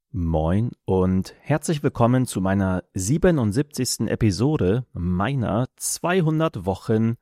Moin und herzlich willkommen zu meiner 77. Episode meiner 200 Wochen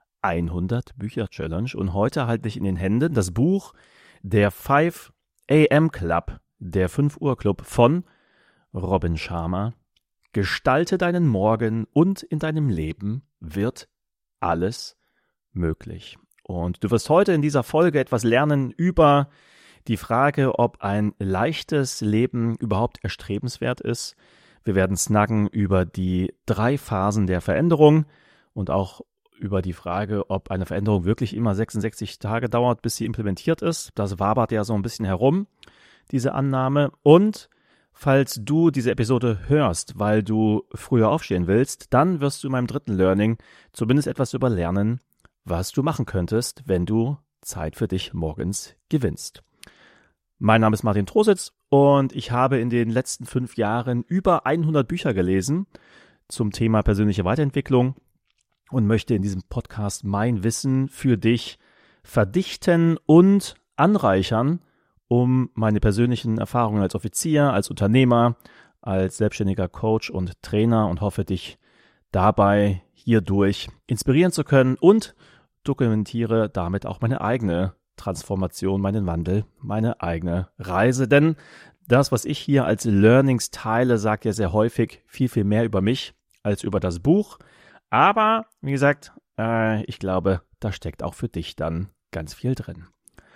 100 Bücher Challenge. Und heute halte ich in den Händen das Buch Der 5 AM Club, der 5 Uhr Club von Robin Sharma. Gestalte deinen Morgen und in deinem Leben wird alles möglich. Und du wirst heute in dieser Folge etwas lernen über die Frage, ob ein leichtes Leben überhaupt erstrebenswert ist. Wir werden snuggen über die 3 Phasen der Veränderung und auch über die Frage, ob eine Veränderung wirklich immer 66 Tage dauert, bis sie implementiert ist. Das wabert ja so ein bisschen herum, diese Annahme. Und falls du diese Episode hörst, weil du früher aufstehen willst, dann wirst du in meinem 3. Learning zumindest etwas über lernen, was du machen könntest, wenn du Zeit für dich morgens gewinnst. Mein Name ist Martin Trositz und ich habe in den letzten 5 Jahren über 100 Bücher gelesen zum Thema persönliche Weiterentwicklung und möchte in diesem Podcast mein Wissen für dich verdichten und anreichern, um meine persönlichen Erfahrungen als Offizier, als Unternehmer, als selbstständiger Coach und Trainer und hoffe, dich dabei hierdurch inspirieren zu können und dokumentiere damit auch meine eigene Transformation, meinen Wandel, meine eigene Reise. Denn das, was ich hier als Learnings teile, sagt ja sehr häufig viel, viel mehr über mich als über das Buch. Aber, wie gesagt, ich glaube, da steckt auch für dich dann ganz viel drin.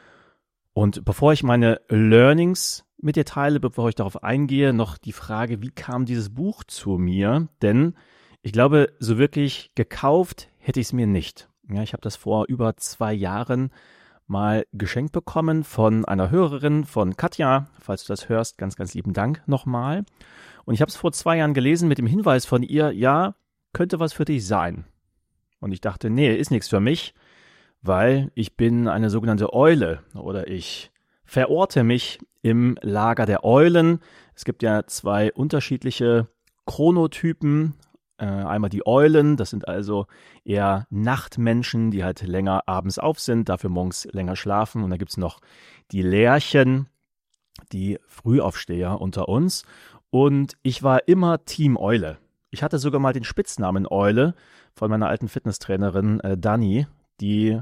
Und bevor ich meine Learnings mit dir teile, bevor ich darauf eingehe, noch die Frage, wie kam dieses Buch zu mir? Denn ich glaube, so wirklich gekauft hätte ich es mir nicht. Ja, ich habe das vor über 2 Jahren mal geschenkt bekommen von einer Hörerin, von Katja. Falls du das hörst, ganz, ganz lieben Dank nochmal. Und ich habe es vor 2 Jahren gelesen mit dem Hinweis von ihr, ja, könnte was für dich sein. Und ich dachte, nee, ist nichts für mich, weil ich bin eine sogenannte Eule oder ich verorte mich im Lager der Eulen. Es gibt ja 2 unterschiedliche Chronotypen. Einmal die Eulen, das sind also eher Nachtmenschen, die halt länger abends auf sind, dafür morgens länger schlafen. Und dann gibt es noch die Lerchen, die Frühaufsteher unter uns. Und ich war immer Team Eule. Ich hatte sogar mal den Spitznamen Eule von meiner alten Fitnesstrainerin Dani, die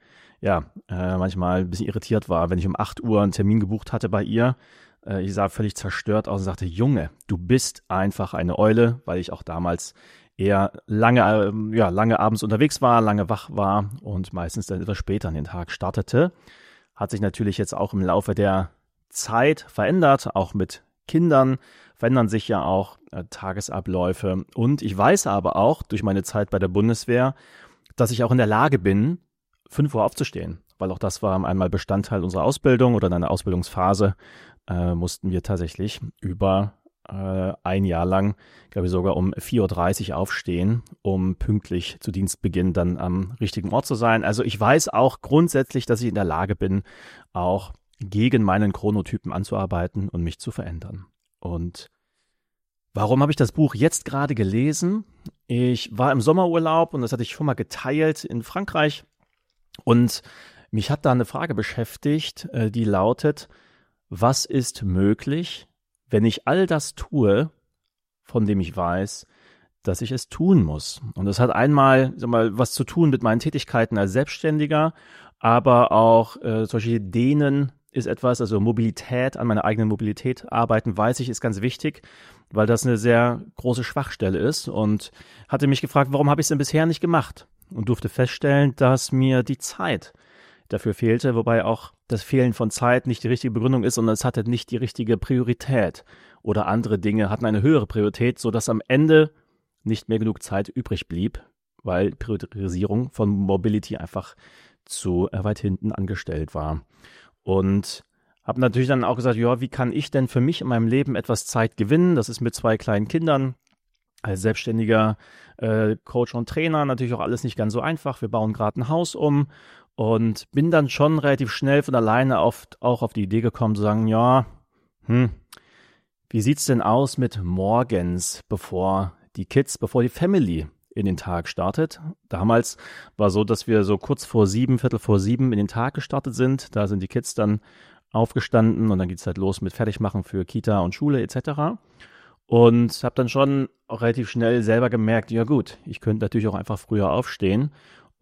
manchmal ein bisschen irritiert war, wenn ich um 8 Uhr einen Termin gebucht hatte bei ihr. Ich sah völlig zerstört aus und sagte, Junge, du bist einfach eine Eule, weil ich auch damals eher lange abends unterwegs war, lange wach war und meistens dann etwas später an den Tag startete. Hat sich natürlich jetzt auch im Laufe der Zeit verändert, auch mit Kindern verändern sich ja auch Tagesabläufe. Und ich weiß aber auch durch meine Zeit bei der Bundeswehr, dass ich auch in der Lage bin, 5 Uhr aufzustehen, weil auch das war einmal Bestandteil unserer Ausbildung oder in einer Ausbildungsphase. Mussten wir tatsächlich über 1 Jahr lang, glaube ich sogar um 4:30 Uhr aufstehen, um pünktlich zu Dienstbeginn dann am richtigen Ort zu sein. Also ich weiß auch grundsätzlich, dass ich in der Lage bin, auch gegen meinen Chronotypen anzuarbeiten und mich zu verändern. Und warum habe ich das Buch jetzt gerade gelesen? Ich war im Sommerurlaub und das hatte ich schon mal geteilt in Frankreich und mich hat da eine Frage beschäftigt, die lautet: Was ist möglich, wenn ich all das tue, von dem ich weiß, dass ich es tun muss? Und das hat einmal was zu tun mit meinen Tätigkeiten als Selbstständiger, aber auch solche Dehnen ist etwas, also Mobilität, an meiner eigenen Mobilität arbeiten, weiß ich, ist ganz wichtig, weil das eine sehr große Schwachstelle ist und hatte mich gefragt, warum habe ich es denn bisher nicht gemacht? Und durfte feststellen, dass mir die Zeit dafür fehlte, wobei auch das Fehlen von Zeit nicht die richtige Begründung ist, sondern es hatte nicht die richtige Priorität oder andere Dinge hatten eine höhere Priorität, sodass am Ende nicht mehr genug Zeit übrig blieb, weil Priorisierung von Mobility einfach zu weit hinten angestellt war. Und habe natürlich dann auch gesagt, ja, wie kann ich denn für mich in meinem Leben etwas Zeit gewinnen? Das ist mit 2 kleinen Kindern, als selbstständiger Coach und Trainer natürlich auch alles nicht ganz so einfach. Wir bauen gerade ein Haus um und bin dann schon relativ schnell von alleine auch auf die Idee gekommen zu sagen, ja, wie sieht's denn aus mit morgens, bevor die Family in den Tag startet? Damals war so, dass wir so kurz vor 7, Viertel vor 7 in den Tag gestartet sind. Da sind die Kids dann aufgestanden und dann geht's halt los mit Fertigmachen für Kita und Schule etc. Und habe dann schon auch relativ schnell selber gemerkt, ja gut, ich könnte natürlich auch einfach früher aufstehen.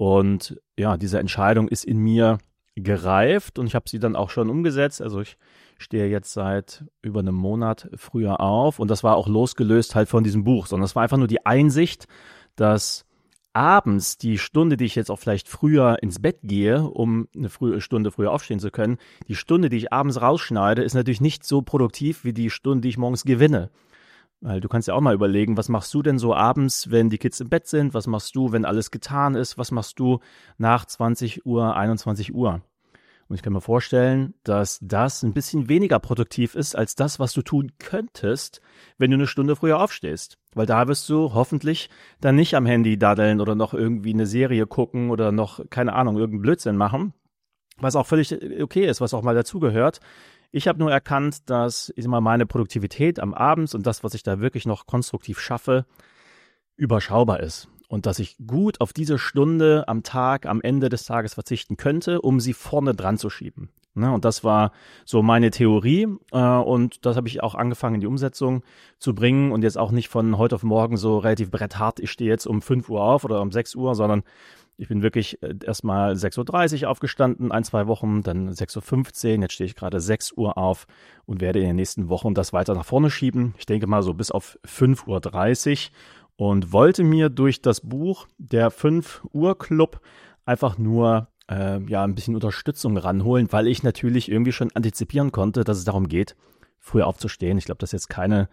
Und ja, diese Entscheidung ist in mir gereift und ich habe sie dann auch schon umgesetzt. Also ich stehe jetzt seit über einem Monat früher auf und das war auch losgelöst halt von diesem Buch, sondern es war einfach nur die Einsicht, dass abends die Stunde, die ich jetzt auch vielleicht früher ins Bett gehe, um eine Stunde früher aufstehen zu können, die Stunde, die ich abends rausschneide, ist natürlich nicht so produktiv wie die Stunde, die ich morgens gewinne. Weil du kannst ja auch mal überlegen, was machst du denn so abends, wenn die Kids im Bett sind? Was machst du, wenn alles getan ist? Was machst du nach 20 Uhr, 21 Uhr? Und ich kann mir vorstellen, dass das ein bisschen weniger produktiv ist als das, was du tun könntest, wenn du eine Stunde früher aufstehst. Weil da wirst du hoffentlich dann nicht am Handy daddeln oder noch irgendwie eine Serie gucken oder noch, keine Ahnung, irgendeinen Blödsinn machen. Was auch völlig okay ist, was auch mal dazugehört. Ich habe nur erkannt, dass ich immer meine Produktivität am Abend und das, was ich da wirklich noch konstruktiv schaffe, überschaubar ist. Und dass ich gut auf diese Stunde am Tag, am Ende des Tages verzichten könnte, um sie vorne dran zu schieben. Ne? Und das war so meine Theorie und das habe ich auch angefangen in die Umsetzung zu bringen und jetzt auch nicht von heute auf morgen so relativ bretthart, ich stehe jetzt um 5 Uhr auf oder um 6 Uhr, sondern ich bin wirklich erstmal 6.30 Uhr aufgestanden, 1-2 Wochen, dann 6.15 Uhr, jetzt stehe ich gerade 6 Uhr auf und werde in den nächsten Wochen das weiter nach vorne schieben. Ich denke mal so bis auf 5.30 Uhr und wollte mir durch das Buch der 5 Uhr Club einfach nur ein bisschen Unterstützung ranholen, weil ich natürlich irgendwie schon antizipieren konnte, dass es darum geht, früher aufzustehen. Ich glaube, das ist jetzt keine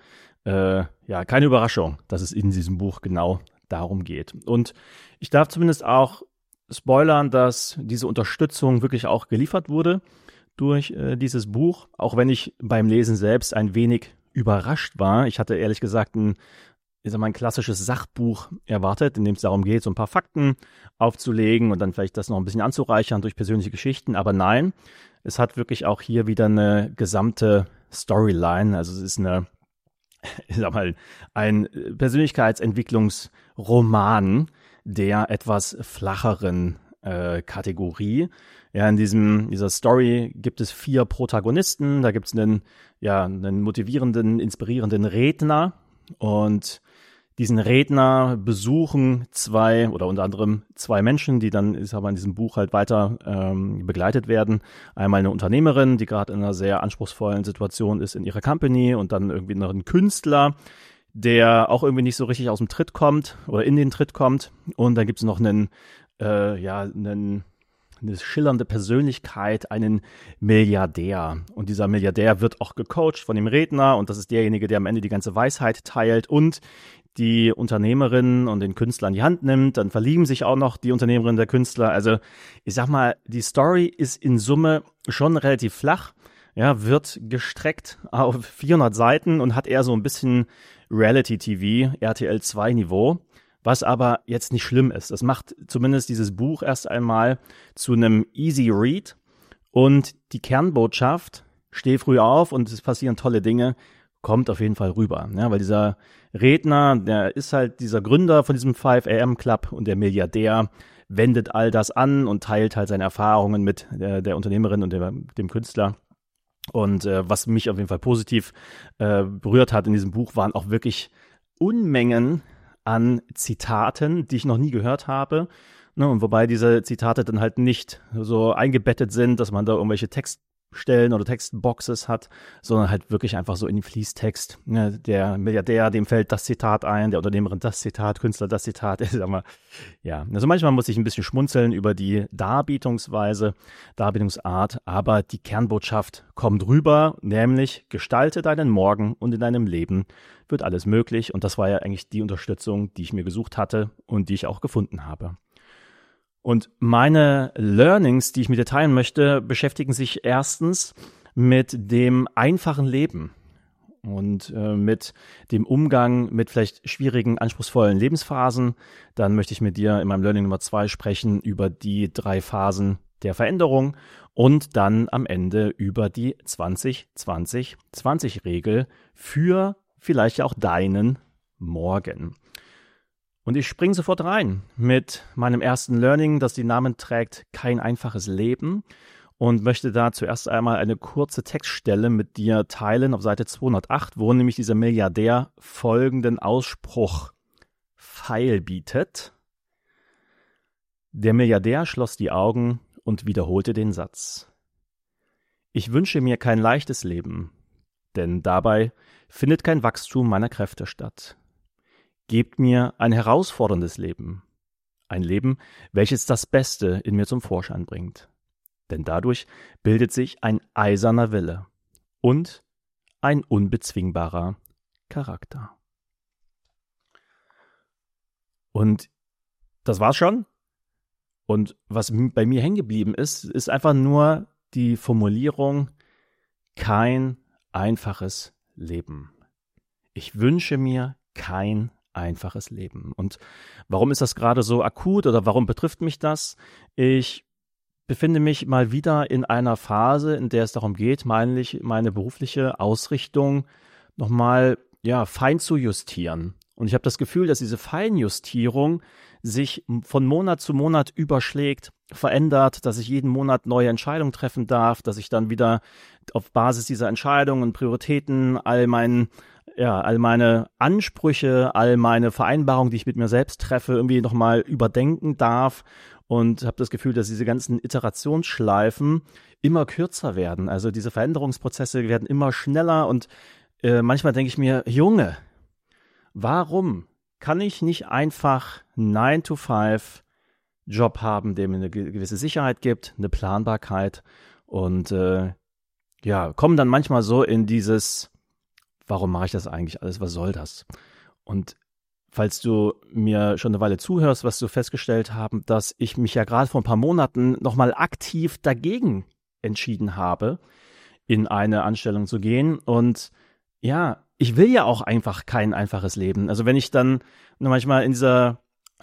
Überraschung, dass es in diesem Buch genau darum geht. Und ich darf zumindest auch spoilern, dass diese Unterstützung wirklich auch geliefert wurde durch dieses Buch, auch wenn ich beim Lesen selbst ein wenig überrascht war. Ich hatte ehrlich gesagt ein klassisches Sachbuch erwartet, in dem es darum geht, so ein paar Fakten aufzulegen und dann vielleicht das noch ein bisschen anzureichern durch persönliche Geschichten. Aber nein, es hat wirklich auch hier wieder eine gesamte Storyline. Also es ist ein Persönlichkeitsentwicklungsroman der etwas flacheren Kategorie. Ja, in dieser Story gibt es 4 Protagonisten. Da gibt es einen motivierenden, inspirierenden Redner und diesen Redner besuchen unter anderem zwei Menschen, die dann, ist aber in diesem Buch halt weiter begleitet werden. Einmal eine Unternehmerin, die gerade in einer sehr anspruchsvollen Situation ist in ihrer Company und dann irgendwie noch ein Künstler, der auch irgendwie nicht so richtig aus dem Tritt kommt oder in den Tritt kommt. Und dann gibt es noch eine schillernde Persönlichkeit, einen Milliardär. Und dieser Milliardär wird auch gecoacht von dem Redner und das ist derjenige, der am Ende die ganze Weisheit teilt und die Unternehmerin und den Künstler an die Hand nimmt. Dann verlieben sich auch noch die Unternehmerin und der Künstler. Also ich sag mal, die Story ist in Summe schon relativ flach, ja, wird gestreckt auf 400 Seiten und hat eher so ein bisschen Reality-TV, RTL 2 Niveau. Was aber jetzt nicht schlimm ist. Das macht zumindest dieses Buch erst einmal zu einem Easy Read. Und die Kernbotschaft, steh früh auf und es passieren tolle Dinge, kommt auf jeden Fall rüber. Ja, weil dieser Redner, der ist halt dieser Gründer von diesem 5 AM Club und der Milliardär wendet all das an und teilt halt seine Erfahrungen mit der Unternehmerin und dem Künstler. Und was mich auf jeden Fall positiv berührt hat in diesem Buch, waren auch wirklich Unmengen an Zitaten, die ich noch nie gehört habe. Ne, und wobei diese Zitate dann halt nicht so eingebettet sind, dass man da irgendwelche Textstellen oder Textboxes hat, sondern halt wirklich einfach so in den Fließtext. Ne, der Milliardär, dem fällt das Zitat ein, der Unternehmerin das Zitat, Künstler das Zitat. Also manchmal muss ich ein bisschen schmunzeln über die Darbietungsart, aber die Kernbotschaft kommt rüber, nämlich gestalte deinen Morgen und in deinem Leben wird alles möglich. Und das war ja eigentlich die Unterstützung, die ich mir gesucht hatte und die ich auch gefunden habe. Und meine Learnings, die ich mit dir teilen möchte, beschäftigen sich erstens mit dem einfachen Leben und mit dem Umgang mit vielleicht schwierigen, anspruchsvollen Lebensphasen. Dann möchte ich mit dir in meinem Learning Nummer 2 sprechen über die 3 Phasen der Veränderung und dann am Ende über die 20-20-20-Regel für vielleicht auch deinen Morgen. Und ich springe sofort rein mit meinem ersten Learning, das den Namen trägt, kein einfaches Leben. und möchte da zuerst einmal eine kurze Textstelle mit dir teilen auf Seite 208, wo nämlich dieser Milliardär folgenden Ausspruch feilbietet. Der Milliardär schloss die Augen und wiederholte den Satz. Ich wünsche mir kein leichtes Leben, denn dabei findet kein Wachstum meiner Kräfte statt. Gebt mir ein herausforderndes Leben, ein Leben, welches das Beste in mir zum Vorschein bringt. Denn dadurch bildet sich ein eiserner Wille und ein unbezwingbarer Charakter. Und das war's schon. Und was bei mir hängen geblieben ist, ist einfach nur die Formulierung, kein einfaches Leben. Ich wünsche mir kein einfaches Leben. Und warum ist das gerade so akut oder warum betrifft mich das? Ich befinde mich mal wieder in einer Phase, in der es darum geht, meine berufliche Ausrichtung nochmal fein zu justieren. Und ich habe das Gefühl, dass diese Feinjustierung sich von Monat zu Monat überschlägt, verändert, dass ich jeden Monat neue Entscheidungen treffen darf, dass ich dann wieder auf Basis dieser Entscheidungen und Prioritäten all meine Ansprüche, all meine Vereinbarungen, die ich mit mir selbst treffe, irgendwie nochmal überdenken darf und habe das Gefühl, dass diese ganzen Iterationsschleifen immer kürzer werden. Also diese Veränderungsprozesse werden immer schneller und manchmal denke ich mir, Junge, warum kann ich nicht einfach 9-to-5 Job haben, der mir eine gewisse Sicherheit gibt, eine Planbarkeit und komme dann manchmal so in dieses, warum mache ich das eigentlich alles, was soll das? Und falls du mir schon eine Weile zuhörst, wirst du festgestellt haben, dass ich mich ja gerade vor ein paar Monaten nochmal aktiv dagegen entschieden habe, in eine Anstellung zu gehen und ich will ja auch einfach kein einfaches Leben. Also wenn ich dann manchmal in dieser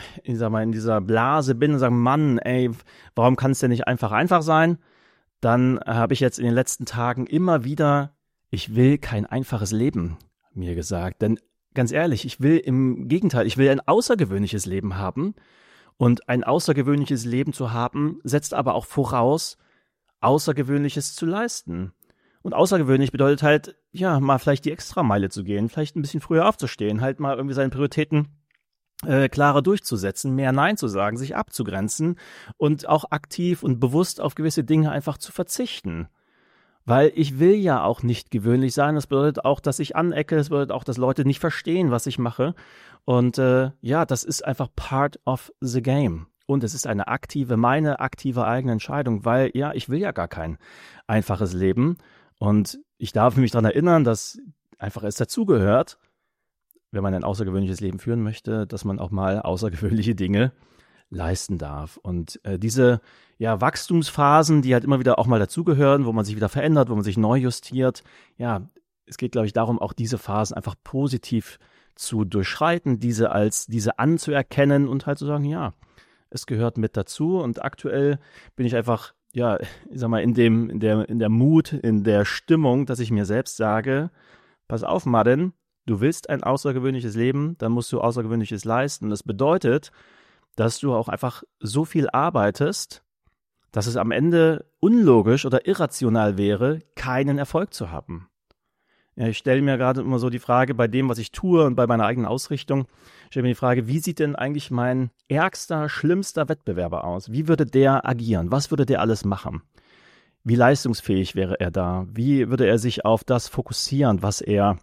Blase bin und sage, Mann, ey, warum kann es denn nicht einfach sein? Dann habe ich jetzt in den letzten Tagen immer wieder, ich will kein einfaches Leben, mir gesagt. Denn ganz ehrlich, ich will ein außergewöhnliches Leben haben. Und ein außergewöhnliches Leben zu haben, setzt aber auch voraus, Außergewöhnliches zu leisten. Und außergewöhnlich bedeutet halt, mal vielleicht die Extrameile zu gehen, vielleicht ein bisschen früher aufzustehen, halt mal irgendwie seine Prioritäten klarer durchzusetzen, mehr Nein zu sagen, sich abzugrenzen und auch aktiv und bewusst auf gewisse Dinge einfach zu verzichten. Weil ich will ja auch nicht gewöhnlich sein. Das bedeutet auch, dass ich anecke, das bedeutet auch, dass Leute nicht verstehen, was ich mache. Und das ist einfach part of the game. Und es ist meine aktive eigene Entscheidung, weil ich will ja gar kein einfaches Leben. Und ich darf mich daran erinnern, dass einfach es dazugehört, wenn man ein außergewöhnliches Leben führen möchte, dass man auch mal außergewöhnliche Dinge leisten darf. Und diese Wachstumsphasen, die halt immer wieder auch mal dazugehören, wo man sich wieder verändert, wo man sich neu justiert, es geht, glaube ich, darum, auch diese Phasen einfach positiv zu durchschreiten, diese anzuerkennen und halt zu sagen, es gehört mit dazu. Und aktuell bin ich einfach ich sag mal, in der Mut, in der Stimmung, dass ich mir selbst sage, pass auf, Martin, du willst ein außergewöhnliches Leben, dann musst du Außergewöhnliches leisten. Das bedeutet, dass du auch einfach so viel arbeitest, dass es am Ende unlogisch oder irrational wäre, keinen Erfolg zu haben. Ja, ich stelle mir gerade immer so die Frage, bei dem, was ich tue und bei meiner eigenen Ausrichtung, stelle mir die Frage, wie sieht denn eigentlich mein ärgster, schlimmster Wettbewerber aus? Wie würde der agieren? Was würde der alles machen? Wie leistungsfähig wäre er da? Wie würde er sich auf das fokussieren, was er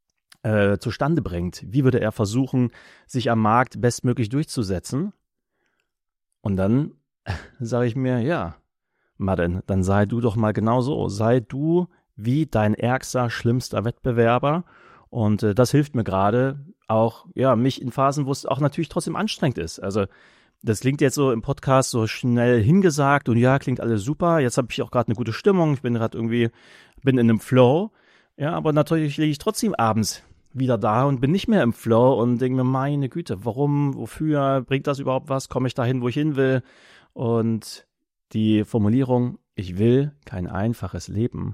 zustande bringt? Wie würde er versuchen, sich am Markt bestmöglich durchzusetzen? Und dann sage ich mir, Martin, dann sei du doch mal genau so. Sei du wie dein ärgster, schlimmster Wettbewerber. Und das hilft mir gerade auch, mich in Phasen, wo es auch natürlich trotzdem anstrengend ist. Also das klingt jetzt so im Podcast so schnell hingesagt und klingt alles super. Jetzt habe ich auch gerade eine gute Stimmung. Ich bin gerade bin in einem Flow. Ja, aber natürlich liege ich trotzdem abends wieder da und bin nicht mehr im Flow und denke mir, meine Güte, warum, wofür, bringt das überhaupt was? Komme ich dahin, wo ich hin will? Und die Formulierung, ich will kein einfaches Leben,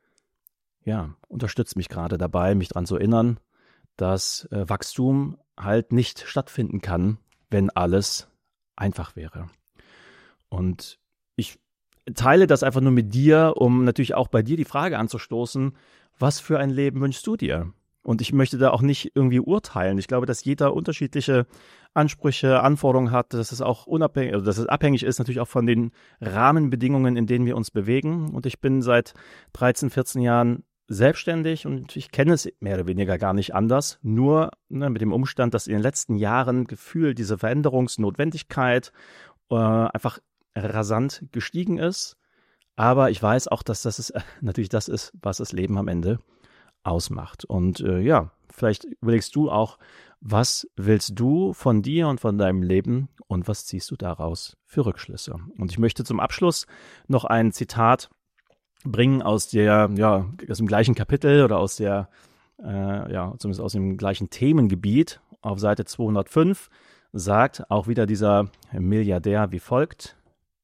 unterstützt mich gerade dabei, mich daran zu erinnern, dass Wachstum halt nicht stattfinden kann, wenn alles einfach wäre. Und ich teile das einfach nur mit dir, um natürlich auch bei dir die Frage anzustoßen, was für ein Leben wünschst du dir? Und ich möchte da auch nicht irgendwie urteilen. Ich glaube, dass jeder unterschiedliche Ansprüche, Anforderungen hat, dass es auch unabhängig, also dass es abhängig ist natürlich auch von den Rahmenbedingungen, in denen wir uns bewegen. Und ich bin seit 13, 14 Jahren selbstständig und ich kenne es mehr oder weniger gar nicht anders. Nur mit dem Umstand, dass in den letzten Jahren gefühlt diese Veränderungsnotwendigkeit einfach rasant gestiegen ist. Aber ich weiß auch, dass das natürlich das ist, was das Leben am Ende ausmacht. Und vielleicht überlegst du auch, was willst du von dir und von deinem Leben und was ziehst du daraus für Rückschlüsse? Und ich möchte zum Abschluss noch ein Zitat bringen aus aus dem gleichen Kapitel oder aus zumindest aus dem gleichen Themengebiet. Auf Seite 205 sagt auch wieder dieser Milliardär wie folgt: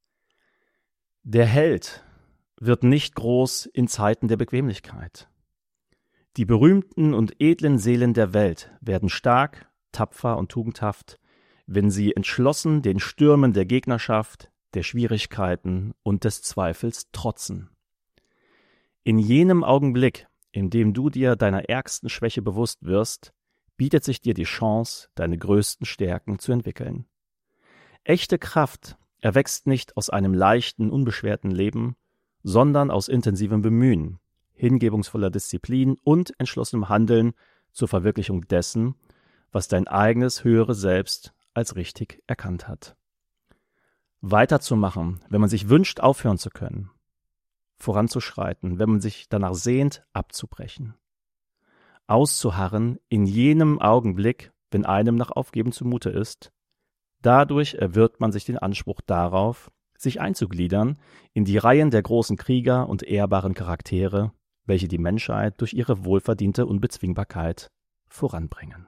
Der Held wird nicht groß in Zeiten der Bequemlichkeit. Die berühmten und edlen Seelen der Welt werden stark, tapfer und tugendhaft, wenn sie entschlossen den Stürmen der Gegnerschaft, der Schwierigkeiten und des Zweifels trotzen. In jenem Augenblick, in dem du dir deiner ärgsten Schwäche bewusst wirst, bietet sich dir die Chance, deine größten Stärken zu entwickeln. Echte Kraft erwächst nicht aus einem leichten, unbeschwerten Leben, sondern aus intensivem Bemühen, hingebungsvoller Disziplin und entschlossenem Handeln zur Verwirklichung dessen, was dein eigenes höheres Selbst als richtig erkannt hat. Weiterzumachen, wenn man sich wünscht, aufhören zu können. Voranzuschreiten, wenn man sich danach sehnt, abzubrechen. Auszuharren in jenem Augenblick, wenn einem nach Aufgeben zumute ist. Dadurch erwirbt man sich den Anspruch darauf, sich einzugliedern in die Reihen der großen Krieger und ehrbaren Charaktere, welche die Menschheit durch ihre wohlverdiente Unbezwingbarkeit voranbringen.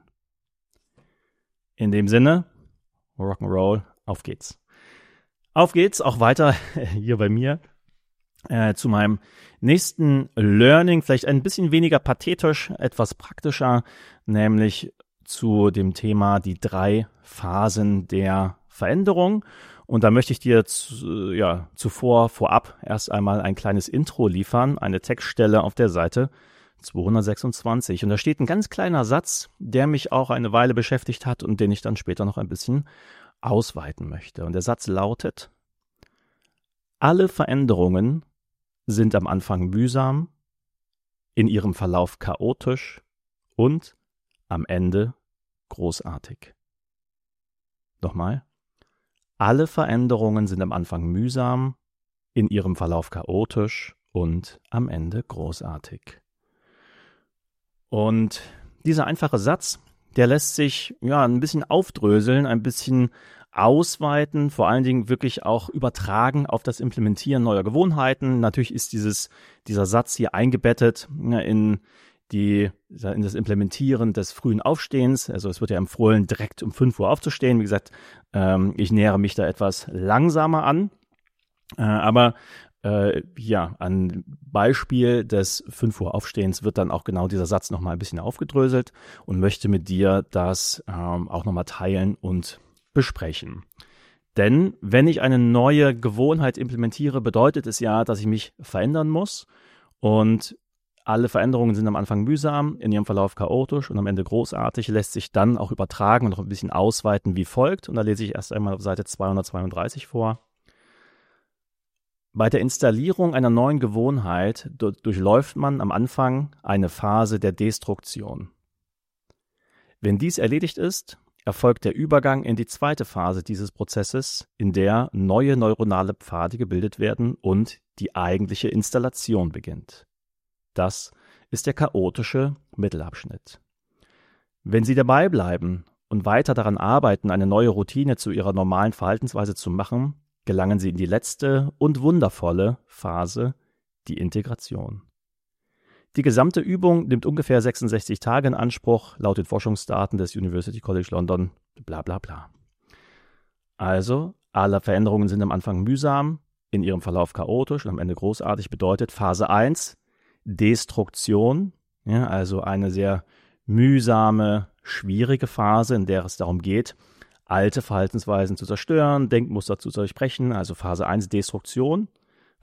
In dem Sinne, Rock'n'Roll, auf geht's. Auf geht's, auch weiter hier bei mir zu meinem nächsten Learning, vielleicht ein bisschen weniger pathetisch, etwas praktischer, nämlich zu dem Thema die 3 Phasen der Veränderung. Und da möchte ich dir vorab erst einmal ein kleines Intro liefern, eine Textstelle auf der Seite 226. Und da steht ein ganz kleiner Satz, der mich auch eine Weile beschäftigt hat und den ich dann später noch ein bisschen ausweiten möchte. Und der Satz lautet: Alle Veränderungen sind am Anfang mühsam, in ihrem Verlauf chaotisch und am Ende großartig. Nochmal. Alle Veränderungen sind am Anfang mühsam, in ihrem Verlauf chaotisch und am Ende großartig. Und dieser einfache Satz, der lässt sich ein bisschen aufdröseln, ein bisschen ausweiten, vor allen Dingen wirklich auch übertragen auf das Implementieren neuer Gewohnheiten. Natürlich ist dieser Satz hier eingebettet in das Implementieren des frühen Aufstehens. Also es wird ja empfohlen, direkt um 5 Uhr aufzustehen. Wie gesagt, ich nähere mich da etwas langsamer an. Aber an Beispiel des 5 Uhr Aufstehens wird dann auch genau dieser Satz nochmal ein bisschen aufgedröselt und möchte mit dir das auch nochmal teilen und besprechen. Denn wenn ich eine neue Gewohnheit implementiere, bedeutet es ja, dass ich mich verändern muss. Und alle Veränderungen sind am Anfang mühsam, in ihrem Verlauf chaotisch und am Ende großartig, lässt sich dann auch übertragen und noch ein bisschen ausweiten wie folgt. Und da lese ich erst einmal auf Seite 232 vor. Bei der Installierung einer neuen Gewohnheit durchläuft man am Anfang eine Phase der Destruktion. Wenn dies erledigt ist, erfolgt der Übergang in die zweite Phase dieses Prozesses, in der neue neuronale Pfade gebildet werden und die eigentliche Installation beginnt. Das ist der chaotische Mittelabschnitt. Wenn Sie dabei bleiben und weiter daran arbeiten, eine neue Routine zu Ihrer normalen Verhaltensweise zu machen, gelangen Sie in die letzte und wundervolle Phase, die Integration. Die gesamte Übung nimmt ungefähr 66 Tage in Anspruch, laut den Forschungsdaten des University College London, bla bla bla. Also, alle Veränderungen sind am Anfang mühsam, in ihrem Verlauf chaotisch und am Ende großartig, bedeutet Phase 1, Destruktion, also eine sehr mühsame, schwierige Phase, in der es darum geht, alte Verhaltensweisen zu zerstören, Denkmuster zu durchbrechen, also Phase 1, Destruktion.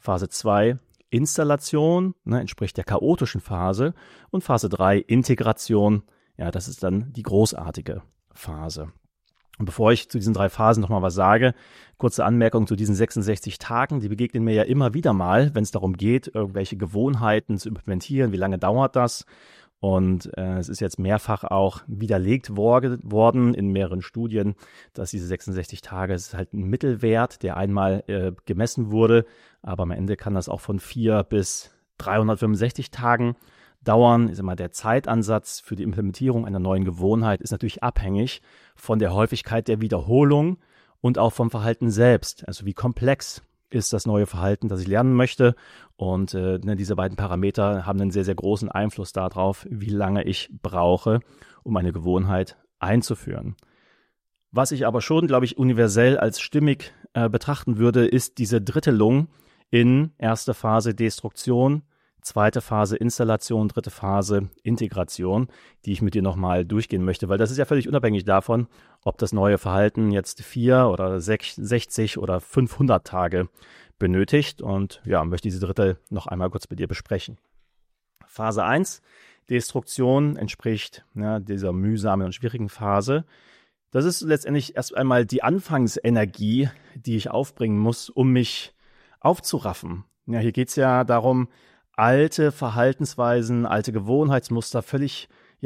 Phase 2 Installation, entspricht der chaotischen Phase. Und Phase 3 Integration, ja, das ist dann die großartige Phase. Und bevor ich zu diesen 3 Phasen nochmal was sage, kurze Anmerkung zu diesen 66 Tagen, die begegnen mir ja immer wieder mal, wenn es darum geht, irgendwelche Gewohnheiten zu implementieren, wie lange dauert das? Und es ist jetzt mehrfach auch widerlegt worden in mehreren Studien, dass diese 66 Tage, es ist halt ein Mittelwert, der einmal gemessen wurde, aber am Ende kann das auch von 4 bis 365 Tagen dauern. Ich sag mal, der Zeitansatz für die Implementierung einer neuen Gewohnheit ist natürlich abhängig von der Häufigkeit der Wiederholung und auch vom Verhalten selbst. Also wie komplex ist das neue Verhalten, das ich lernen möchte. Und diese beiden Parameter haben einen sehr, sehr großen Einfluss darauf, wie lange ich brauche, um eine Gewohnheit einzuführen. Was ich aber schon, glaube ich, universell als stimmig betrachten würde, ist diese Drittelung in erster Phase Destruktion, zweite Phase Installation, dritte Phase Integration, die ich mit dir nochmal durchgehen möchte, weil das ist ja völlig unabhängig davon, ob das neue Verhalten jetzt 4 oder 60 oder 500 Tage benötigt und ja, möchte diese dritte noch einmal kurz mit dir besprechen. Phase 1, Destruktion, entspricht dieser mühsamen und schwierigen Phase. Das ist letztendlich erst einmal die Anfangsenergie, die ich aufbringen muss, um mich aufzuraffen. Ja, hier geht es ja darum, alte Verhaltensweisen, alte Gewohnheitsmuster, völlig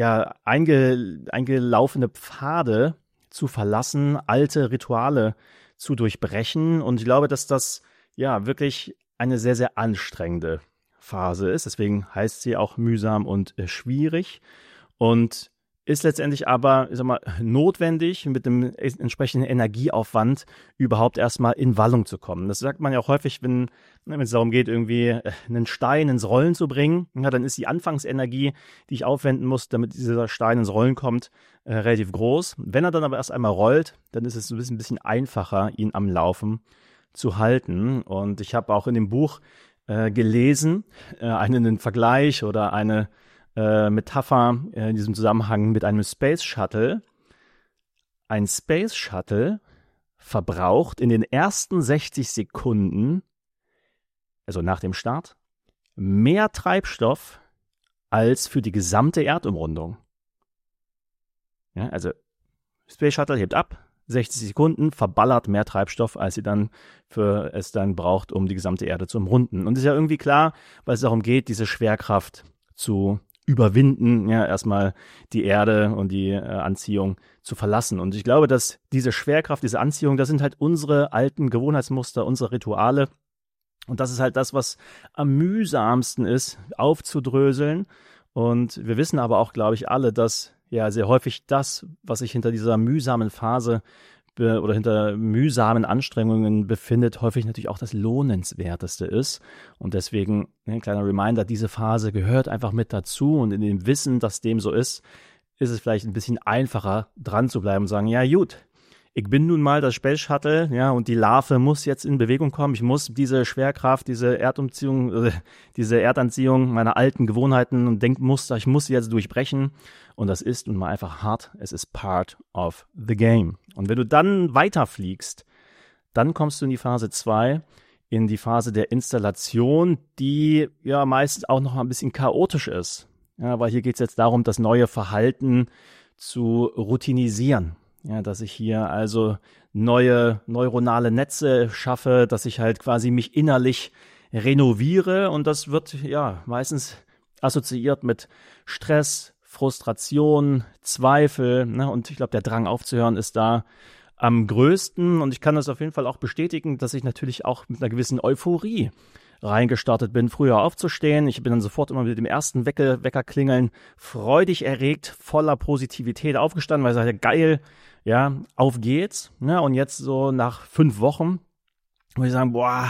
eingelaufene Pfade zu verlassen, alte Rituale zu durchbrechen. Und ich glaube, dass das wirklich eine sehr, sehr anstrengende Phase ist. Deswegen heißt sie auch mühsam und schwierig und ist letztendlich aber, notwendig, mit dem entsprechenden Energieaufwand überhaupt erstmal in Wallung zu kommen. Das sagt man ja auch häufig, wenn es darum geht, irgendwie einen Stein ins Rollen zu bringen. Ja, dann ist die Anfangsenergie, die ich aufwenden muss, damit dieser Stein ins Rollen kommt, relativ groß. Wenn er dann aber erst einmal rollt, dann ist es ein bisschen einfacher, ihn am Laufen zu halten. Und ich habe auch in dem Buch gelesen, einen Vergleich oder eine Metapher in diesem Zusammenhang mit einem Space Shuttle. Ein Space Shuttle verbraucht in den ersten 60 Sekunden, also nach dem Start, mehr Treibstoff als für die gesamte Erdumrundung. Ja, also Space Shuttle hebt ab, 60 Sekunden, verballert mehr Treibstoff, als es dann braucht, um die gesamte Erde zu umrunden. Und ist ja irgendwie klar, weil es darum geht, diese Schwerkraft zu überwinden, erstmal die Erde und die Anziehung zu verlassen. Und ich glaube, dass diese Schwerkraft, diese Anziehung, das sind halt unsere alten Gewohnheitsmuster, unsere Rituale. Und das ist halt das, was am mühsamsten ist, aufzudröseln. Und wir wissen aber auch, glaube ich, alle, dass sehr häufig das, was sich hinter dieser mühsamen Phase oder hinter mühsamen Anstrengungen befindet, häufig natürlich auch das Lohnenswerteste ist. Und deswegen, ein kleiner Reminder, diese Phase gehört einfach mit dazu. Und in dem Wissen, dass dem so ist es vielleicht ein bisschen einfacher, dran zu bleiben und sagen, ja gut, ich bin nun mal das Space Shuttle, und die Larve muss jetzt in Bewegung kommen. Ich muss diese Schwerkraft, diese Erdanziehung meiner alten Gewohnheiten und Denkmuster, ich muss sie jetzt durchbrechen. Und das ist nun mal einfach hart. Es ist part of the game. Und wenn du dann weiterfliegst, dann kommst du in die Phase 2, in die Phase der Installation, die meistens auch noch ein bisschen chaotisch ist. Ja, weil hier geht es jetzt darum, das neue Verhalten zu routinisieren. Ja, dass ich hier also neue neuronale Netze schaffe, dass ich halt quasi mich innerlich renoviere und das wird meistens assoziiert mit Stress, Frustration, Zweifel, und ich glaube, der Drang aufzuhören ist da am größten und ich kann das auf jeden Fall auch bestätigen, dass ich natürlich auch mit einer gewissen Euphorie reingestartet bin, früher aufzustehen. Ich bin dann sofort immer mit dem ersten Weckerklingeln freudig erregt, voller Positivität aufgestanden, weil ich sagte, geil, auf geht's. Ja, und jetzt so nach 5 Wochen muss ich sagen,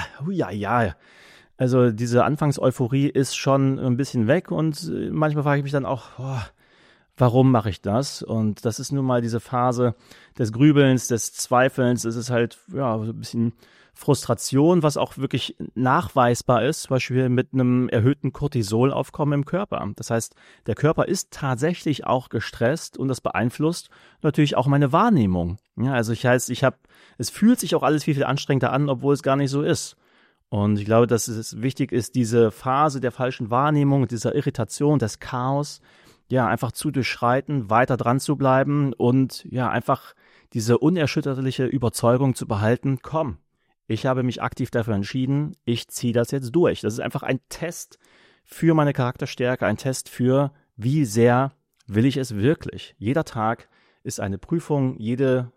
also diese Anfangseuphorie ist schon ein bisschen weg und manchmal frage ich mich dann auch, warum mache ich das? Und das ist nun mal diese Phase des Grübelns, des Zweifelns. Es ist halt so ein bisschen Frustration, was auch wirklich nachweisbar ist, zum Beispiel mit einem erhöhten Cortisolaufkommen im Körper. Das heißt, der Körper ist tatsächlich auch gestresst und das beeinflusst natürlich auch meine Wahrnehmung. Ja, also es fühlt sich auch alles viel, viel anstrengender an, obwohl es gar nicht so ist. Und ich glaube, dass es wichtig ist, diese Phase der falschen Wahrnehmung, dieser Irritation, des Chaos, ja, einfach zu durchschreiten, weiter dran zu bleiben und ja, einfach diese unerschütterliche Überzeugung zu behalten, komm, ich habe mich aktiv dafür entschieden, ich ziehe das jetzt durch. Das ist einfach ein Test für meine Charakterstärke, ein Test für, wie sehr will ich es wirklich. Jeder Tag ist eine Prüfung, jede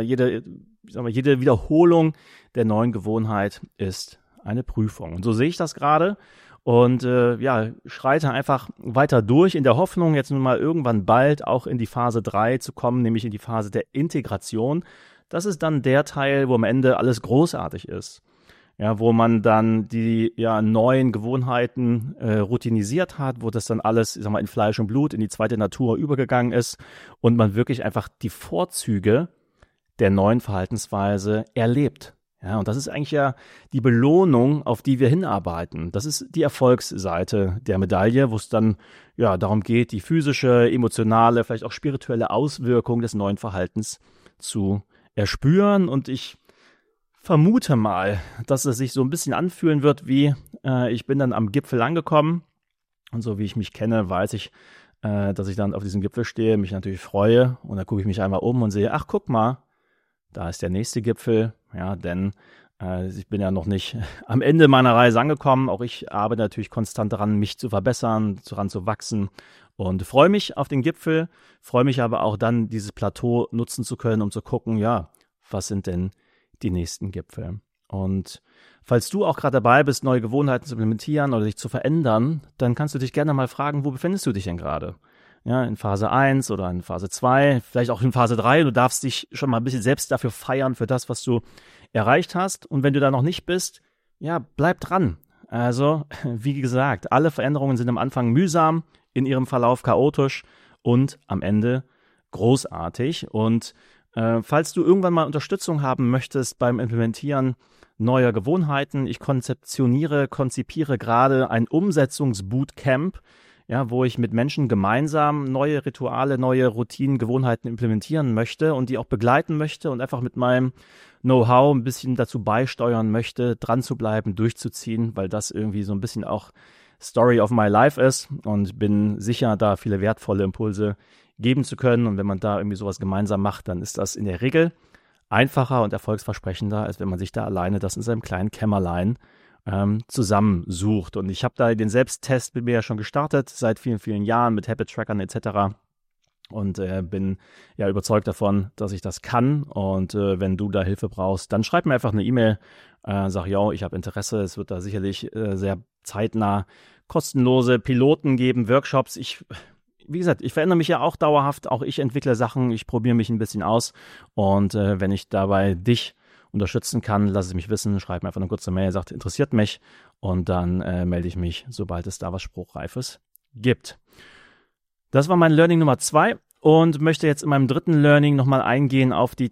Wiederholung der neuen Gewohnheit ist eine Prüfung. Und so sehe ich das gerade und schreite einfach weiter durch in der Hoffnung, jetzt nun mal irgendwann bald auch in die Phase 3 zu kommen, nämlich in die Phase der Integration. Das ist dann der Teil, wo am Ende alles großartig ist. Ja, wo man dann die neuen Gewohnheiten routinisiert hat, wo das dann alles, ich sag mal, in Fleisch und Blut, in die zweite Natur übergegangen ist und man wirklich einfach die Vorzüge der neuen Verhaltensweise erlebt. Ja, und das ist eigentlich ja die Belohnung, auf die wir hinarbeiten. Das ist die Erfolgsseite der Medaille, wo es dann darum geht, die physische, emotionale, vielleicht auch spirituelle Auswirkung des neuen Verhaltens zu erspüren. Und ich vermute mal, dass es sich so ein bisschen anfühlen wird, wie ich bin dann am Gipfel angekommen. Und so wie ich mich kenne, weiß ich, dass ich dann auf diesem Gipfel stehe, mich natürlich freue. Und dann gucke ich mich einmal um und sehe, ach, guck mal, da ist der nächste Gipfel. Ja, denn ich bin ja noch nicht am Ende meiner Reise angekommen. Auch ich arbeite natürlich konstant daran, mich zu verbessern, daran zu wachsen. Und freue mich auf den Gipfel, freue mich aber auch dann, dieses Plateau nutzen zu können, um zu gucken, was sind denn die nächsten Gipfel. Und falls du auch gerade dabei bist, neue Gewohnheiten zu implementieren oder dich zu verändern, dann kannst du dich gerne mal fragen, wo befindest du dich denn gerade? Ja, in Phase 1 oder in Phase 2, vielleicht auch in Phase 3. Du darfst dich schon mal ein bisschen selbst dafür feiern, für das, was du erreicht hast. Und wenn du da noch nicht bist, bleib dran. Also, wie gesagt, alle Veränderungen sind am Anfang mühsam, in ihrem Verlauf chaotisch und am Ende großartig. Und falls du irgendwann mal Unterstützung haben möchtest beim Implementieren neuer Gewohnheiten, ich konzipiere gerade ein Umsetzungsbootcamp, wo ich mit Menschen gemeinsam neue Rituale, neue Routinen, Gewohnheiten implementieren möchte und die auch begleiten möchte und einfach mit meinem Know-how ein bisschen dazu beisteuern möchte, dran zu bleiben, durchzuziehen, weil das irgendwie so ein bisschen auch Story of my life ist und bin sicher, da viele wertvolle Impulse geben zu können. Und wenn man da irgendwie sowas gemeinsam macht, dann ist das in der Regel einfacher und erfolgsversprechender, als wenn man sich da alleine das in seinem kleinen Kämmerlein zusammensucht. Und ich habe da den Selbsttest mit mir ja schon gestartet, seit vielen, vielen Jahren mit Habit-Trackern etc. Und bin überzeugt davon, dass ich das kann. Und wenn du da Hilfe brauchst, dann schreib mir einfach eine E-Mail, sag, ich habe Interesse. Es wird da sicherlich sehr zeitnah kostenlose Piloten geben, Workshops. Wie gesagt, ich verändere mich ja auch dauerhaft. Auch ich entwickle Sachen, ich probiere mich ein bisschen aus. Und wenn ich dabei dich unterstützen kann, lass es mich wissen, schreib mir einfach eine kurze Mail, sagt, interessiert mich und dann melde ich mich, sobald es da was Spruchreifes gibt. Das war mein Learning Nummer 2 und möchte jetzt in meinem dritten Learning nochmal eingehen auf die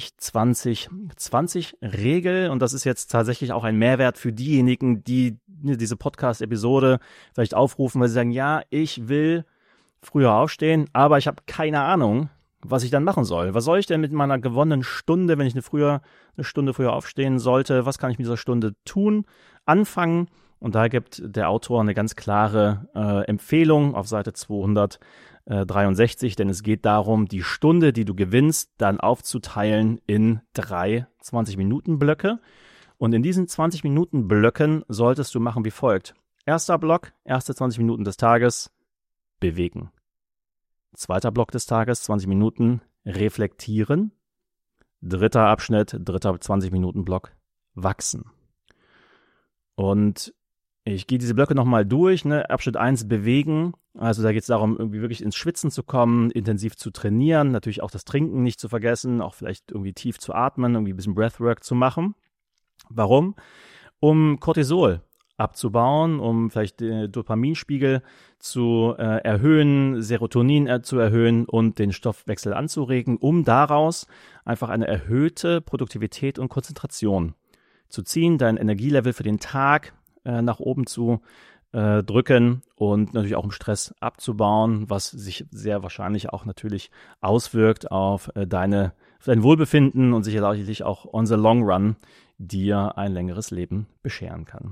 20-20-20-Regel und das ist jetzt tatsächlich auch ein Mehrwert für diejenigen, die diese Podcast-Episode vielleicht aufrufen, weil sie sagen, ich will früher aufstehen, aber ich habe keine Ahnung, was ich dann machen soll. Was soll ich denn mit meiner gewonnenen Stunde, wenn ich eine Stunde früher aufstehen sollte, was kann ich mit dieser Stunde tun, anfangen? Und da gibt der Autor eine ganz klare Empfehlung auf Seite 263, denn es geht darum, die Stunde, die du gewinnst, dann aufzuteilen in 3 20-Minuten-Blöcke. Und in diesen 20-Minuten-Blöcken solltest du machen wie folgt. Erster Block, erste 20 Minuten des Tages, bewegen. Zweiter Block des Tages, 20 Minuten, reflektieren. Dritter Abschnitt, dritter 20-Minuten-Block, wachsen. Und ich gehe diese Blöcke nochmal durch. Abschnitt 1, bewegen. Also da geht es darum, irgendwie wirklich ins Schwitzen zu kommen, intensiv zu trainieren. Natürlich auch das Trinken nicht zu vergessen, auch vielleicht irgendwie tief zu atmen, irgendwie ein bisschen Breathwork zu machen. Warum? Um Cortisol abzubauen, um vielleicht den Dopaminspiegel zu erhöhen, Serotonin zu erhöhen und den Stoffwechsel anzuregen, um daraus einfach eine erhöhte Produktivität und Konzentration zu ziehen, dein Energielevel für den Tag nach oben zu drücken und natürlich auch im Stress abzubauen, was sich sehr wahrscheinlich auch natürlich auswirkt auf dein Wohlbefinden und sicherlich auch on the long run dir ein längeres Leben bescheren kann.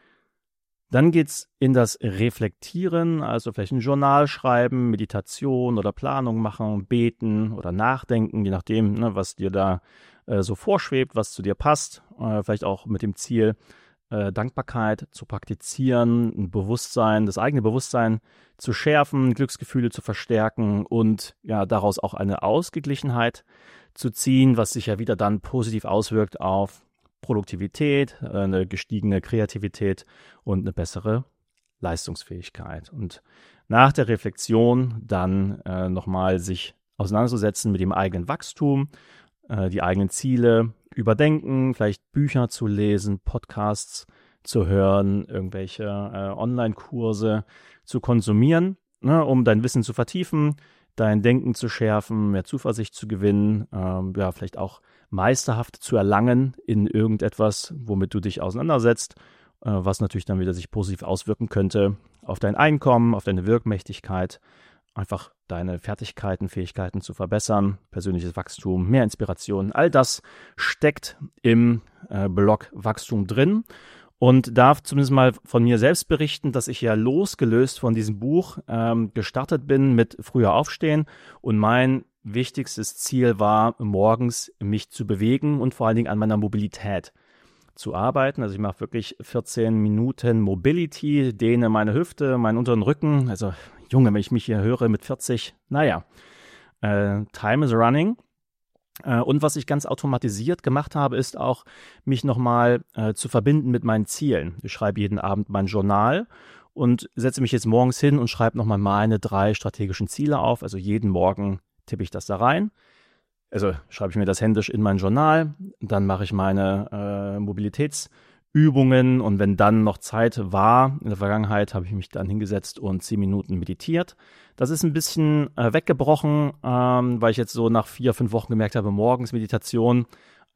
Dann geht's in das Reflektieren, also vielleicht ein Journal schreiben, Meditation oder Planung machen, beten oder nachdenken, je nachdem, ne, was dir da so vorschwebt, was zu dir passt. Vielleicht auch mit dem Ziel, Dankbarkeit zu praktizieren, ein Bewusstsein, das eigene Bewusstsein zu schärfen, Glücksgefühle zu verstärken und ja, daraus auch eine Ausgeglichenheit zu ziehen, was sich ja wieder dann positiv auswirkt auf Produktivität, eine gestiegene Kreativität und eine bessere Leistungsfähigkeit. Und nach der Reflexion dann nochmal sich auseinanderzusetzen mit dem eigenen Wachstum, die eigenen Ziele überdenken, vielleicht Bücher zu lesen, Podcasts zu hören, irgendwelche Online-Kurse zu konsumieren, ne, um dein Wissen zu vertiefen, dein Denken zu schärfen, mehr Zuversicht zu gewinnen, ja, vielleicht auch meisterhaft zu erlangen in irgendetwas, womit du dich auseinandersetzt, was natürlich dann wieder sich positiv auswirken könnte auf dein Einkommen, auf deine Wirkmächtigkeit, einfach deine Fertigkeiten, Fähigkeiten zu verbessern, persönliches Wachstum, mehr Inspiration, all das steckt im Blog Wachstum drin. Und darf zumindest mal von mir selbst berichten, dass ich ja losgelöst von diesem Buch gestartet bin mit früher aufstehen. Und mein wichtigstes Ziel war, morgens mich zu bewegen und vor allen Dingen an meiner Mobilität zu arbeiten. Also ich mache wirklich 14 Minuten Mobility, dehne meine Hüfte, meinen unteren Rücken. Also Junge, wenn ich mich hier höre mit 40, naja, time is running. Und was ich ganz automatisiert gemacht habe, ist auch, mich nochmal zu verbinden mit meinen Zielen. Ich schreibe jeden Abend mein Journal und setze mich jetzt morgens hin und schreibe nochmal meine 3 strategischen Ziele auf. Also jeden Morgen tippe ich das da rein. Also schreibe ich mir das händisch in mein Journal. Dann mache ich meine Mobilitätsübungen und wenn dann noch Zeit war, in der Vergangenheit, habe ich mich dann hingesetzt und 10 Minuten meditiert. Das ist ein bisschen weggebrochen, weil ich jetzt so nach 4, 5 Wochen gemerkt habe, morgens Meditation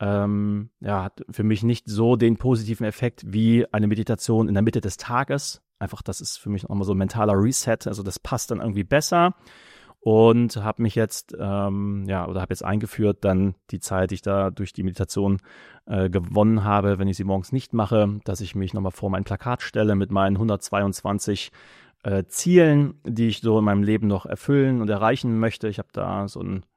hat für mich nicht so den positiven Effekt wie eine Meditation in der Mitte des Tages. Einfach, das ist für mich nochmal so ein mentaler Reset, also das passt dann irgendwie besser. Und habe mich jetzt, habe jetzt eingeführt, dann die Zeit, die ich da durch die Meditation gewonnen habe, wenn ich sie morgens nicht mache, dass ich mich nochmal vor mein Plakat stelle mit meinen 122 Zielen, die ich so in meinem Leben noch erfüllen und erreichen möchte. Ich habe da so ein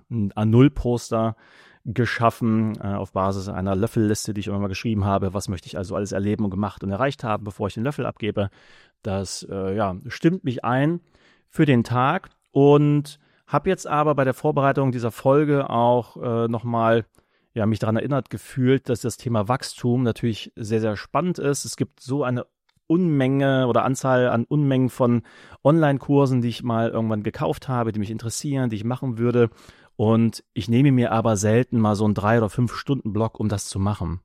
A0-Poster geschaffen auf Basis einer Löffelliste, die ich immer mal geschrieben habe. Was möchte ich also alles erleben und gemacht und erreicht haben, bevor ich den Löffel abgebe. Das stimmt mich ein für den Tag. Und habe jetzt aber bei der Vorbereitung dieser Folge auch nochmal mich daran erinnert gefühlt, dass das Thema Wachstum natürlich sehr, sehr spannend ist. Es gibt so eine Unmenge oder Anzahl an Unmengen von Online-Kursen, die ich mal irgendwann gekauft habe, die mich interessieren, die ich machen würde. Und ich nehme mir aber selten mal so einen 3- oder 5-Stunden-Block, um das zu machen.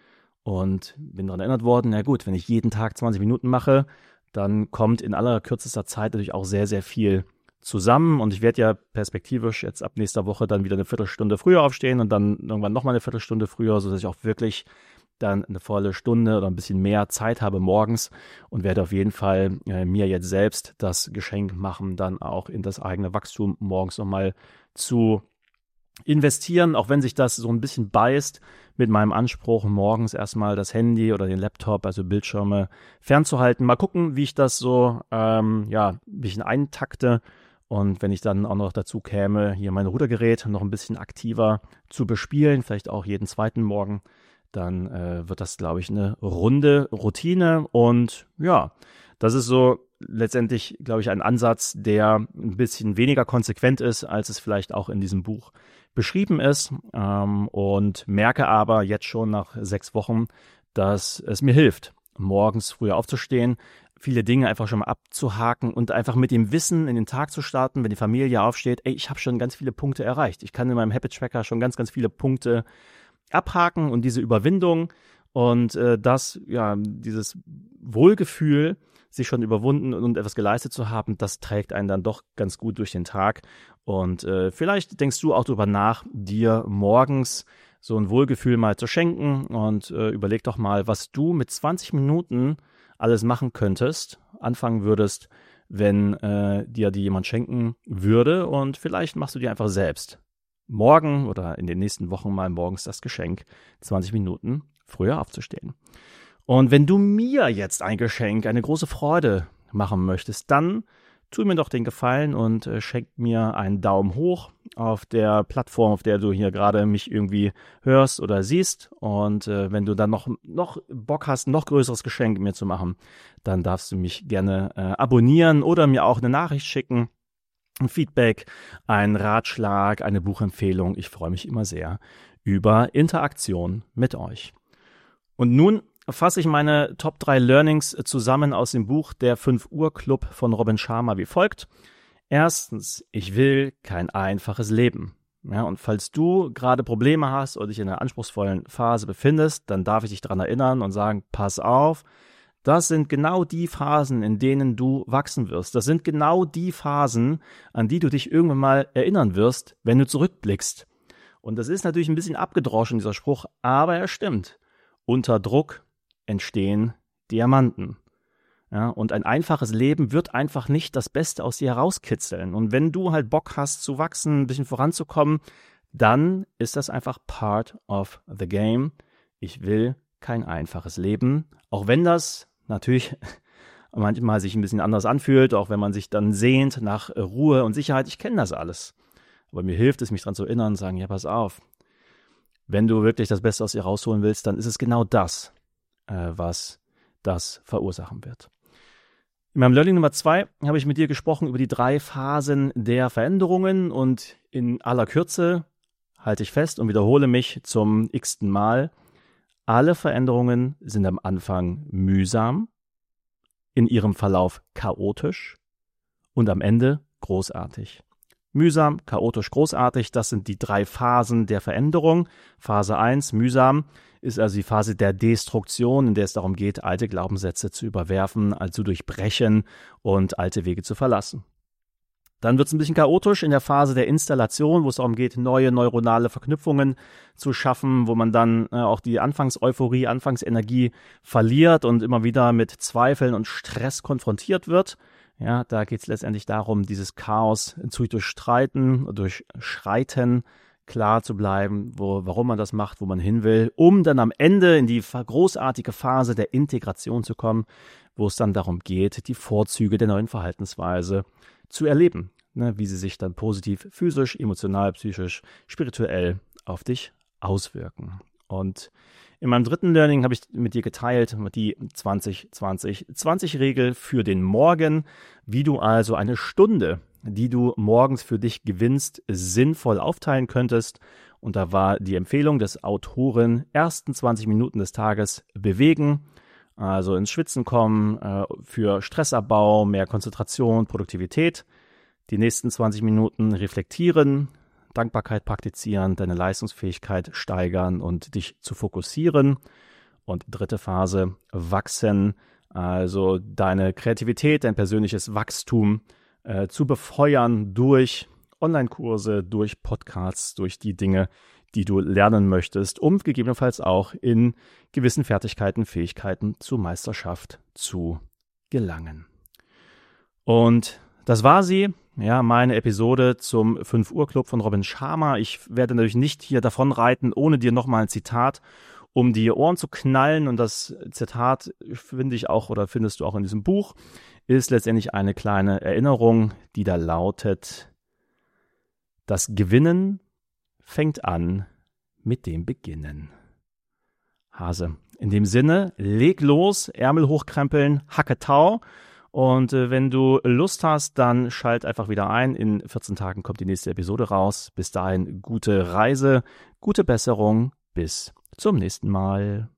Und bin daran erinnert worden, na gut, wenn ich jeden Tag 20 Minuten mache, dann kommt in aller kürzester Zeit natürlich auch sehr, sehr viel zusammen. Und ich werde ja perspektivisch jetzt ab nächster Woche dann wieder eine Viertelstunde früher aufstehen und dann irgendwann nochmal eine Viertelstunde früher, sodass ich auch wirklich dann eine volle Stunde oder ein bisschen mehr Zeit habe morgens und werde auf jeden Fall mir jetzt selbst das Geschenk machen, dann auch in das eigene Wachstum morgens nochmal zu investieren, auch wenn sich das so ein bisschen beißt mit meinem Anspruch, morgens erstmal das Handy oder den Laptop, also Bildschirme, fernzuhalten. Mal gucken, wie ich das so ein bisschen eintakte. Und wenn ich dann auch noch dazu käme, hier mein Rudergerät noch ein bisschen aktiver zu bespielen, vielleicht auch jeden zweiten Morgen, dann wird das, glaube ich, eine runde Routine. Und ja, das ist so letztendlich, glaube ich, ein Ansatz, der ein bisschen weniger konsequent ist, als es vielleicht auch in diesem Buch beschrieben ist. Und merke aber jetzt schon nach 6 Wochen, dass es mir hilft, morgens früher aufzustehen, viele Dinge einfach schon mal abzuhaken und einfach mit dem Wissen in den Tag zu starten, wenn die Familie aufsteht, ich habe schon ganz viele Punkte erreicht. Ich kann in meinem Habit Tracker schon ganz, ganz viele Punkte abhaken und diese Überwindung und dieses Wohlgefühl, sich schon überwunden und etwas geleistet zu haben, das trägt einen dann doch ganz gut durch den Tag. Und vielleicht denkst du auch darüber nach, dir morgens so ein Wohlgefühl mal zu schenken und überleg doch mal, was du mit 20 Minuten alles machen könntest, anfangen würdest, wenn dir die jemand schenken würde. Und vielleicht machst du dir einfach selbst morgen oder in den nächsten Wochen mal morgens das Geschenk, 20 Minuten früher aufzustehen. Und wenn du mir jetzt ein Geschenk, eine große Freude machen möchtest, dann tu mir doch den Gefallen und schenk mir einen Daumen hoch auf der Plattform, auf der du hier gerade mich irgendwie hörst oder siehst. Und wenn du dann noch Bock hast, ein noch größeres Geschenk mir zu machen, dann darfst du mich gerne abonnieren oder mir auch eine Nachricht schicken. Ein Feedback, ein Ratschlag, eine Buchempfehlung. Ich freue mich immer sehr über Interaktion mit euch. Und nun fasse ich meine Top 3 Learnings zusammen aus dem Buch Der 5 Uhr Club von Robin Sharma wie folgt. Erstens, ich will kein einfaches Leben. Ja, und falls du gerade Probleme hast oder dich in einer anspruchsvollen Phase befindest, dann darf ich dich daran erinnern und sagen, pass auf, das sind genau die Phasen, in denen du wachsen wirst. Das sind genau die Phasen, an die du dich irgendwann mal erinnern wirst, wenn du zurückblickst. Und das ist natürlich ein bisschen abgedroschen, dieser Spruch, aber er stimmt. Unter Druck entstehen Diamanten. Ja, und ein einfaches Leben wird einfach nicht das Beste aus dir herauskitzeln. Und wenn du halt Bock hast zu wachsen, ein bisschen voranzukommen, dann ist das einfach part of the game. Ich will kein einfaches Leben, auch wenn das natürlich manchmal sich ein bisschen anders anfühlt, auch wenn man sich dann sehnt nach Ruhe und Sicherheit. Ich kenne das alles. Aber mir hilft es, mich daran zu erinnern und sagen, ja, pass auf. Wenn du wirklich das Beste aus dir rausholen willst, dann ist es genau das, was das verursachen wird. In meinem Learning Nummer 2 habe ich mit dir gesprochen über die 3 Phasen der Veränderungen und in aller Kürze halte ich fest und wiederhole mich zum x-ten Mal. Alle Veränderungen sind am Anfang mühsam, in ihrem Verlauf chaotisch und am Ende großartig. Mühsam, chaotisch, großartig, das sind die 3 Phasen der Veränderung. Phase 1, mühsam, ist also die Phase der Destruktion, in der es darum geht, alte Glaubenssätze zu überwerfen, also zu durchbrechen und alte Wege zu verlassen. Dann wird es ein bisschen chaotisch in der Phase der Installation, wo es darum geht, neue neuronale Verknüpfungen zu schaffen, wo man dann auch die Anfangseuphorie, Anfangsenergie verliert und immer wieder mit Zweifeln und Stress konfrontiert wird. Ja, da geht es letztendlich darum, dieses Chaos zu durchschreiten, klar zu bleiben, warum man das macht, wo man hin will, um dann am Ende in die großartige Phase der Integration zu kommen, wo es dann darum geht, die Vorzüge der neuen Verhaltensweise zu erleben, ne, wie sie sich dann positiv physisch, emotional, psychisch, spirituell auf dich auswirken. Und in meinem dritten Learning habe ich mit dir geteilt die 20-20-20-Regel für den Morgen, wie du also eine Stunde, die du morgens für dich gewinnst, sinnvoll aufteilen könntest. Und da war die Empfehlung des Autoren, ersten 20 Minuten des Tages bewegen, also ins Schwitzen kommen, für Stressabbau, mehr Konzentration, Produktivität. Die nächsten 20 Minuten reflektieren, Dankbarkeit praktizieren, deine Leistungsfähigkeit steigern und dich zu fokussieren. Und dritte Phase, wachsen, also deine Kreativität, dein persönliches Wachstum zu befeuern durch Online-Kurse, durch Podcasts, durch die Dinge, die du lernen möchtest, um gegebenenfalls auch in gewissen Fertigkeiten, Fähigkeiten zur Meisterschaft zu gelangen. Und das war sie. Ja, meine Episode zum 5 Uhr Club von Robin Sharma. Ich werde natürlich nicht hier davon reiten, ohne dir nochmal ein Zitat um die Ohren zu knallen. Und das Zitat finde ich auch oder findest du auch in diesem Buch, ist letztendlich eine kleine Erinnerung, die da lautet: Das Gewinnen fängt an mit dem Beginnen. Hase. In dem Sinne, leg los, Ärmel hochkrempeln, Hacke Tau. Und wenn du Lust hast, dann schalt einfach wieder ein. In 14 Tagen kommt die nächste Episode raus. Bis dahin gute Reise, gute Besserung. Bis zum nächsten Mal.